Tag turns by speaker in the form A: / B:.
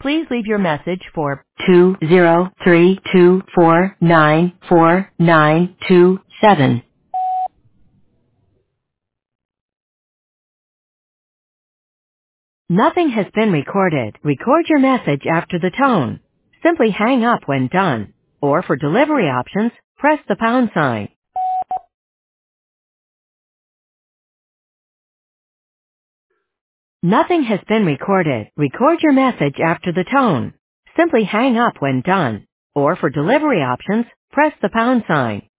A: Please leave your message for 20324949927. Nothing has been recorded. Record your message after the tone. Simply hang up when done. Or for delivery options, press the pound sign. Nothing has been recorded. Record your message after the tone. Simply hang up when done. Or for delivery options, press the pound sign.